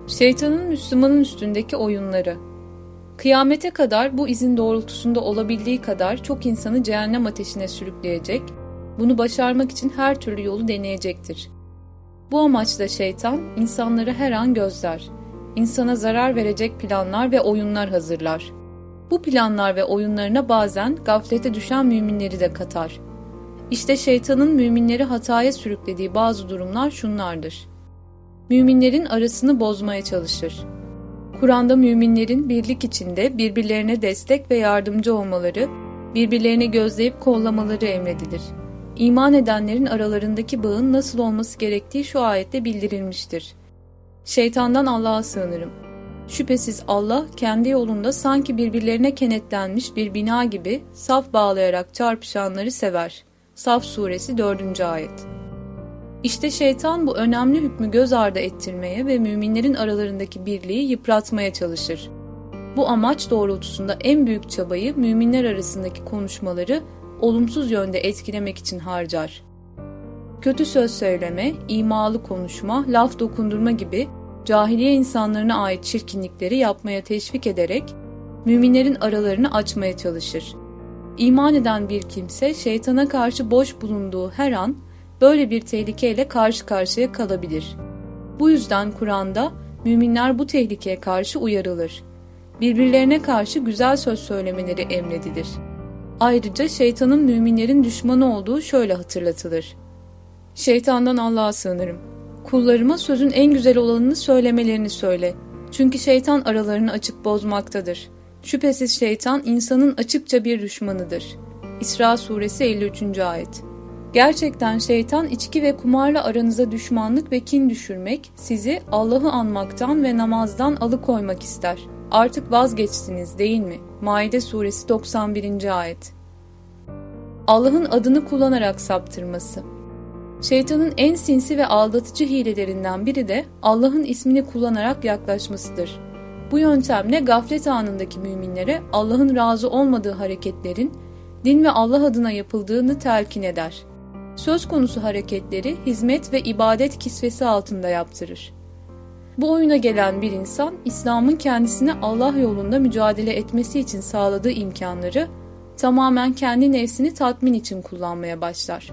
Şeytanın Müslümanın üstündeki oyunları. Kıyamete kadar bu izin doğrultusunda olabildiği kadar çok insanı cehennem ateşine sürükleyecek, bunu başarmak için her türlü yolu deneyecektir. Bu amaçla şeytan insanları her an gözler, insana zarar verecek planlar ve oyunlar hazırlar. Bu planlar ve oyunlarına bazen gaflete düşen müminleri de katar. İşte şeytanın müminleri hataya sürüklediği bazı durumlar şunlardır. Müminlerin arasını bozmaya çalışır. Kur'an'da müminlerin birlik içinde birbirlerine destek ve yardımcı olmaları, birbirlerini gözleyip kollamaları emredilir. İman edenlerin aralarındaki bağın nasıl olması gerektiği şu ayette bildirilmiştir. Şeytandan Allah'a sığınırım. Şüphesiz Allah kendi yolunda sanki birbirlerine kenetlenmiş bir bina gibi saf bağlayarak çarpışanları sever. Saf suresi 4. ayet. İşte şeytan bu önemli hükmü göz ardı ettirmeye ve müminlerin aralarındaki birliği yıpratmaya çalışır. Bu amaç doğrultusunda en büyük çabayı müminler arasındaki konuşmaları olumsuz yönde etkilemek için harcar. Kötü söz söyleme, imalı konuşma, laf dokundurma gibi cahiliye insanlarına ait çirkinlikleri yapmaya teşvik ederek müminlerin aralarını açmaya çalışır. İman eden bir kimse şeytana karşı boş bulunduğu her an böyle bir tehlikeyle karşı karşıya kalabilir. Bu yüzden Kur'an'da müminler bu tehlikeye karşı uyarılır. Birbirlerine karşı güzel söz söylemeleri emredilir. Ayrıca şeytanın müminlerin düşmanı olduğu şöyle hatırlatılır. Şeytandan Allah'a sığınırım. Kullarıma sözün en güzel olanını söylemelerini söyle. Çünkü şeytan aralarını açıp bozmaktadır. Şüphesiz şeytan insanın açıkça bir düşmanıdır. İsra suresi 53. ayet. Gerçekten şeytan içki ve kumarla aranıza düşmanlık ve kin düşürmek, sizi Allah'ı anmaktan ve namazdan alıkoymak ister. Artık vazgeçtiniz değil mi? Maide suresi 91. ayet. Allah'ın adını kullanarak saptırması. Şeytanın en sinsi ve aldatıcı hilelerinden biri de Allah'ın ismini kullanarak yaklaşmasıdır. Bu yöntemle gaflet anındaki müminlere Allah'ın razı olmadığı hareketlerin din ve Allah adına yapıldığını telkin eder. Söz konusu hareketleri hizmet ve ibadet kisvesi altında yaptırır. Bu oyuna gelen bir insan, İslam'ın kendisine Allah yolunda mücadele etmesi için sağladığı imkanları tamamen kendi nefsini tatmin için kullanmaya başlar.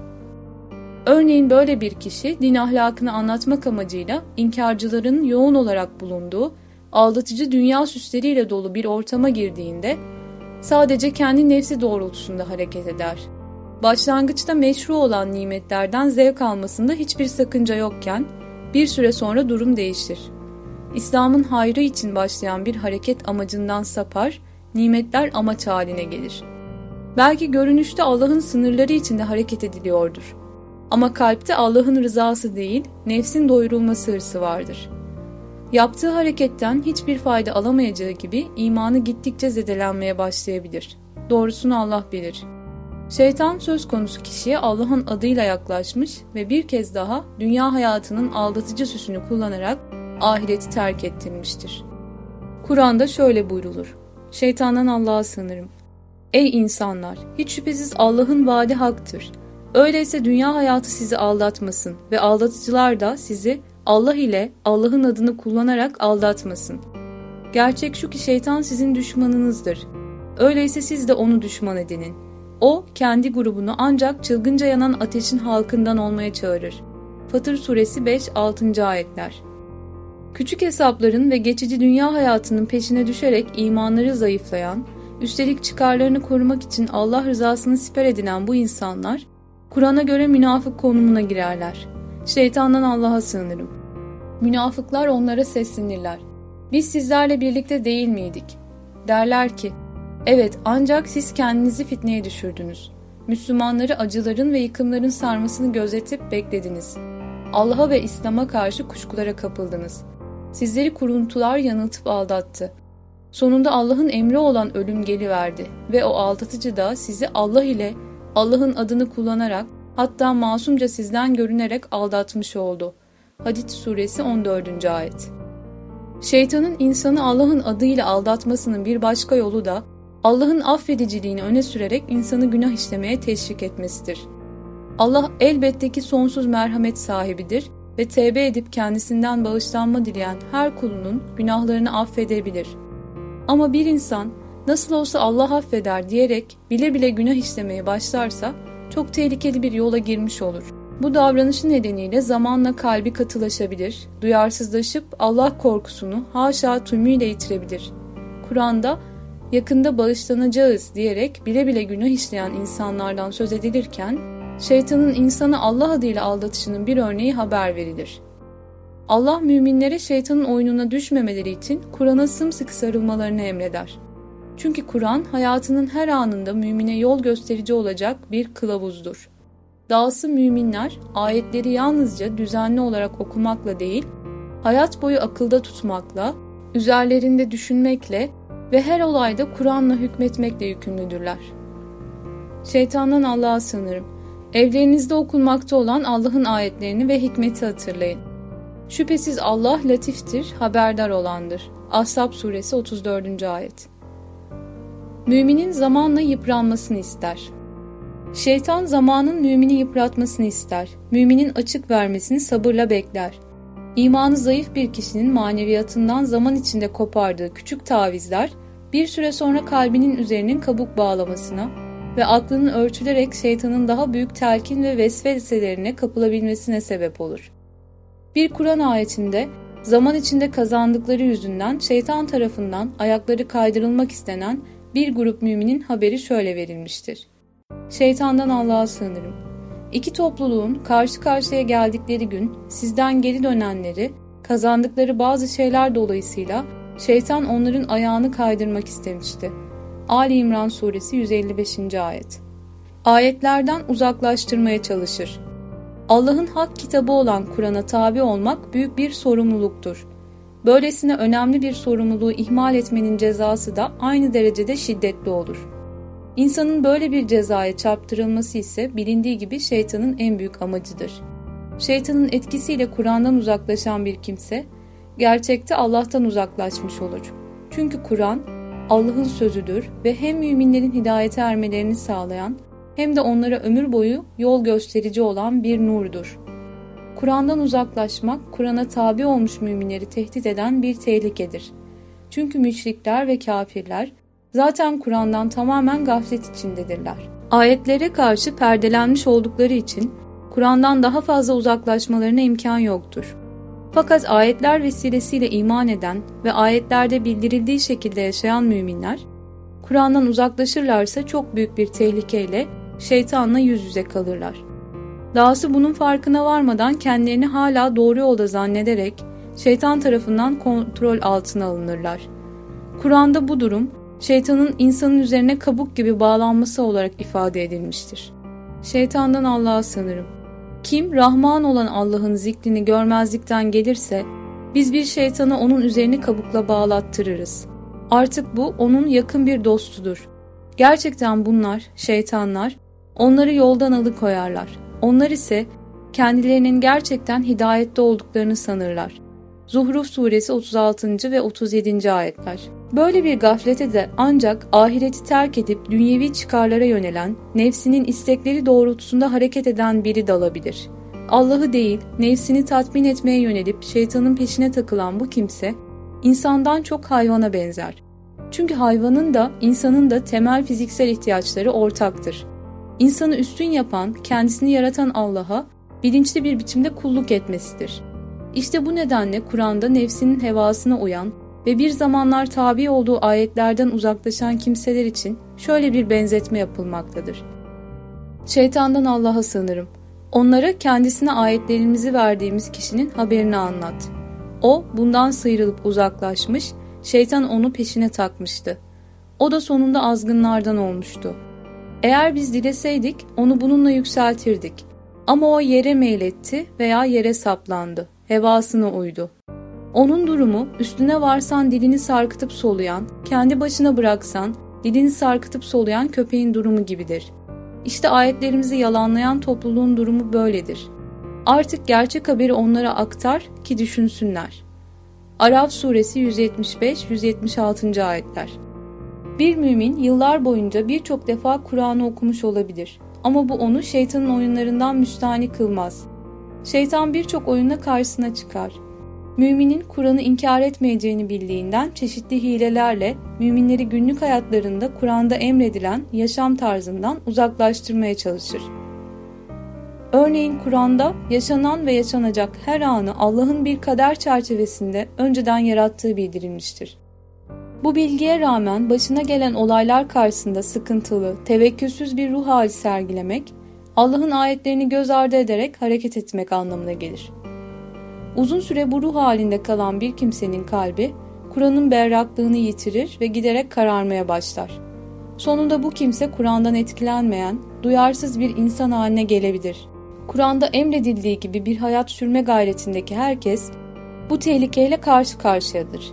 Örneğin böyle bir kişi din ahlakını anlatmak amacıyla inkarcıların yoğun olarak bulunduğu aldatıcı dünya süsleriyle dolu bir ortama girdiğinde sadece kendi nefsi doğrultusunda hareket eder. Başlangıçta meşru olan nimetlerden zevk almasında hiçbir sakınca yokken bir süre sonra durum değişir. İslam'ın hayrı için başlayan bir hareket amacından sapar, nimetler amaç haline gelir. Belki görünüşte Allah'ın sınırları içinde hareket ediliyordur. Ama kalpte Allah'ın rızası değil, nefsin doyurulması hırsı vardır. Yaptığı hareketten hiçbir fayda alamayacağı gibi imanı gittikçe zedelenmeye başlayabilir. Doğrusunu Allah bilir. Şeytan söz konusu kişiye Allah'ın adıyla yaklaşmış ve bir kez daha dünya hayatının aldatıcı süsünü kullanarak ahireti terk ettirmiştir. Kur'an'da şöyle buyrulur. Şeytandan Allah'a sığınırım. Ey insanlar! Hiç şüphesiz Allah'ın vaadi haktır. Öyleyse dünya hayatı sizi aldatmasın ve aldatıcılar da sizi Allah ile Allah'ın adını kullanarak aldatmasın. Gerçek şu ki şeytan sizin düşmanınızdır. Öyleyse siz de onu düşman edinin. O, kendi grubunu ancak çılgınca yanan ateşin halkından olmaya çağırır. Fatır suresi 5-6. ayetler. Küçük hesapların ve geçici dünya hayatının peşine düşerek imanları zayıflayan, üstelik çıkarlarını korumak için Allah rızasını siper edinen bu insanlar, Kur'an'a göre münafık konumuna girerler. Şeytandan Allah'a sığınırım. Münafıklar onlara seslenirler. Biz sizlerle birlikte değil miydik? Derler ki, evet ancak siz kendinizi fitneye düşürdünüz. Müslümanları acıların ve yıkımların sarmasını gözetip beklediniz. Allah'a ve İslam'a karşı kuşkulara kapıldınız. Sizleri kuruntular yanıltıp aldattı. Sonunda Allah'ın emri olan ölüm geliverdi ve o aldatıcı da sizi Allah ile Allah'ın adını kullanarak hatta masumca sizden görünerek aldatmış oldu. Hadid suresi 14. ayet. Şeytanın insanı Allah'ın adıyla aldatmasının bir başka yolu da Allah'ın affediciliğini öne sürerek insanı günah işlemeye teşvik etmesidir. Allah elbette ki sonsuz merhamet sahibidir ve tevbe edip kendisinden bağışlanma dileyen her kulunun günahlarını affedebilir. Ama bir insan nasıl olsa Allah affeder diyerek bile bile günah işlemeye başlarsa çok tehlikeli bir yola girmiş olur. Bu davranışı nedeniyle zamanla kalbi katılaşabilir, duyarsızlaşıp Allah korkusunu haşa tümüyle yitirebilir. Kur'an'da yakında bağışlanacağız diyerek bile bile günah işleyen insanlardan söz edilirken, şeytanın insanı Allah adıyla aldatışının bir örneği haber verilir. Allah müminlere şeytanın oyununa düşmemeleri için Kur'an'a sımsıkı sarılmalarını emreder. Çünkü Kur'an hayatının her anında mümine yol gösterici olacak bir kılavuzdur. Dahası müminler ayetleri yalnızca düzenli olarak okumakla değil, hayat boyu akılda tutmakla, üzerlerinde düşünmekle ve her olayda Kur'an'la hükmetmekle yükümlüdürler. Şeytandan Allah'a sığınırım. Evlerinizde okunmakta olan Allah'ın ayetlerini ve hikmeti hatırlayın. Şüphesiz Allah latiftir, haberdar olandır. Ahzab suresi 34. ayet. Müminin zamanla yıpranmasını ister. Şeytan zamanın mümini yıpratmasını ister. Müminin açık vermesini sabırla bekler. İmanı zayıf bir kişinin maneviyatından zaman içinde kopardığı küçük tavizler, bir süre sonra kalbinin üzerinin kabuk bağlamasına ve aklının örtülerek şeytanın daha büyük telkin ve vesveselerine kapılabilmesine sebep olur. Bir Kur'an ayetinde zaman içinde kazandıkları yüzünden şeytan tarafından ayakları kaydırılmak istenen bir grup müminin haberi şöyle verilmiştir. Şeytandan Allah'a sığınırım. İki topluluğun karşı karşıya geldikleri gün sizden geri dönenleri kazandıkları bazı şeyler dolayısıyla şeytan onların ayağını kaydırmak istemişti. Ali İmran suresi 155. ayet. Ayetlerden uzaklaştırmaya çalışır. Allah'ın hak kitabı olan Kur'an'a tabi olmak büyük bir sorumluluktur. Böylesine önemli bir sorumluluğu ihmal etmenin cezası da aynı derecede şiddetli olur. İnsanın böyle bir cezaya çarptırılması ise bilindiği gibi şeytanın en büyük amacıdır. Şeytanın etkisiyle Kur'an'dan uzaklaşan bir kimse, gerçekte Allah'tan uzaklaşmış olur. Çünkü Kur'an, Allah'ın sözüdür ve hem müminlerin hidayete ermelerini sağlayan, hem de onlara ömür boyu yol gösterici olan bir nurdur. Kur'an'dan uzaklaşmak, Kur'an'a tabi olmuş müminleri tehdit eden bir tehlikedir. Çünkü müşrikler ve kafirler, zaten Kur'an'dan tamamen gaflet içindedirler. Ayetlere karşı perdelenmiş oldukları için Kur'an'dan daha fazla uzaklaşmalarına imkan yoktur. Fakat ayetler vesilesiyle iman eden ve ayetlerde bildirildiği şekilde yaşayan müminler, Kur'an'dan uzaklaşırlarsa çok büyük bir tehlikeyle şeytanla yüz yüze kalırlar. Dahası bunun farkına varmadan kendilerini hala doğru yolda zannederek şeytan tarafından kontrol altına alınırlar. Kur'an'da bu durum, şeytanın insanın üzerine kabuk gibi bağlanması olarak ifade edilmiştir. Şeytandan Allah'a sığınırım. Kim Rahman olan Allah'ın zikrini görmezlikten gelirse, biz bir şeytana onun üzerini kabukla bağlattırırız. Artık bu onun yakın bir dostudur. Gerçekten bunlar, şeytanlar, onları yoldan alıkoyarlar. Onlar ise kendilerinin gerçekten hidayette olduklarını sanırlar. Zuhruf suresi 36. ve 37. ayetler. Böyle bir gaflete de ancak ahireti terk edip dünyevi çıkarlara yönelen, nefsinin istekleri doğrultusunda hareket eden biri dalabilir. Allah'ı değil, nefsini tatmin etmeye yönelip şeytanın peşine takılan bu kimse, insandan çok hayvana benzer. Çünkü hayvanın da insanın da temel fiziksel ihtiyaçları ortaktır. İnsanı üstün yapan, kendisini yaratan Allah'a bilinçli bir biçimde kulluk etmesidir. İşte bu nedenle Kur'an'da nefsinin hevasına uyan ve bir zamanlar tabi olduğu ayetlerden uzaklaşan kimseler için şöyle bir benzetme yapılmaktadır. Şeytandan Allah'a sığınırım. Onlara kendisine ayetlerimizi verdiğimiz kişinin haberini anlat. O bundan sıyrılıp uzaklaşmış, şeytan onu peşine takmıştı. O da sonunda azgınlardan olmuştu. Eğer biz dileseydik onu bununla yükseltirdik. Ama o yere meyletti veya yere saplandı. Hevasına uydu. Onun durumu üstüne varsan dilini sarkıtıp soluyan, kendi başına bıraksan dilini sarkıtıp soluyan köpeğin durumu gibidir. İşte ayetlerimizi yalanlayan topluluğun durumu böyledir. Artık gerçek haberi onlara aktar ki düşünsünler. Araf suresi 175-176. ayetler. Bir mümin yıllar boyunca birçok defa Kur'an'ı okumuş olabilir. Ama bu onu şeytanın oyunlarından müstahni kılmaz. Şeytan birçok oyunla karşısına çıkar. Müminin Kur'an'ı inkar etmeyeceğini bildiğinden çeşitli hilelerle müminleri günlük hayatlarında Kur'an'da emredilen yaşam tarzından uzaklaştırmaya çalışır. Örneğin Kur'an'da yaşanan ve yaşanacak her anı Allah'ın bir kader çerçevesinde önceden yarattığı bildirilmiştir. Bu bilgiye rağmen başına gelen olaylar karşısında sıkıntılı, tevekkülsüz bir ruh hali sergilemek, Allah'ın ayetlerini göz ardı ederek hareket etmek anlamına gelir. Uzun süre bu ruh halinde kalan bir kimsenin kalbi, Kur'an'ın berraklığını yitirir ve giderek kararmaya başlar. Sonunda bu kimse Kur'an'dan etkilenmeyen, duyarsız bir insan haline gelebilir. Kur'an'da emredildiği gibi bir hayat sürme gayretindeki herkes, bu tehlikeyle karşı karşıyadır.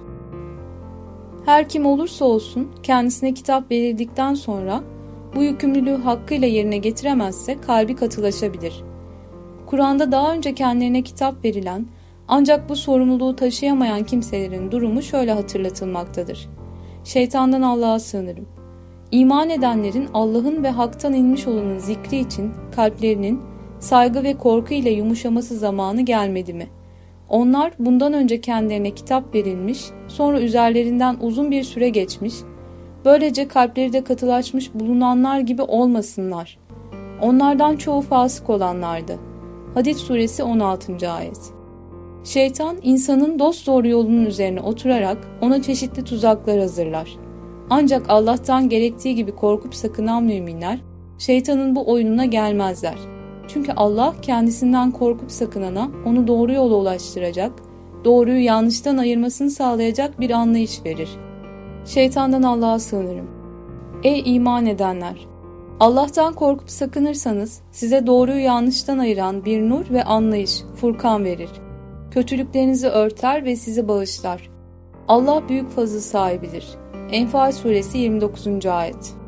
Her kim olursa olsun kendisine kitap verildikten sonra bu yükümlülüğü hakkıyla yerine getiremezse kalbi katılaşabilir. Kur'an'da daha önce kendilerine kitap verilen ancak bu sorumluluğu taşıyamayan kimselerin durumu şöyle hatırlatılmaktadır. Şeytandan Allah'a sığınırım. İman edenlerin Allah'ın ve haktan inmiş olanın zikri için kalplerinin saygı ve korku ile yumuşaması zamanı gelmedi mi? Onlar bundan önce kendilerine kitap verilmiş, sonra üzerlerinden uzun bir süre geçmiş, böylece kalpleri de katılaşmış bulunanlar gibi olmasınlar. Onlardan çoğu fasık olanlardı. Hadid suresi 16. ayet. Şeytan insanın dosdoğru yolunun üzerine oturarak ona çeşitli tuzaklar hazırlar. Ancak Allah'tan gerektiği gibi korkup sakınan müminler şeytanın bu oyununa gelmezler. Çünkü Allah kendisinden korkup sakınana onu doğru yola ulaştıracak, doğruyu yanlıştan ayırmasını sağlayacak bir anlayış verir. Şeytandan Allah'a sığınırım. Ey iman edenler! Allah'tan korkup sakınırsanız size doğruyu yanlıştan ayıran bir nur ve anlayış, Furkan verir. Kötülüklerinizi örter ve sizi bağışlar. Allah büyük fazıl sahibidir. Enfal suresi 29. ayet.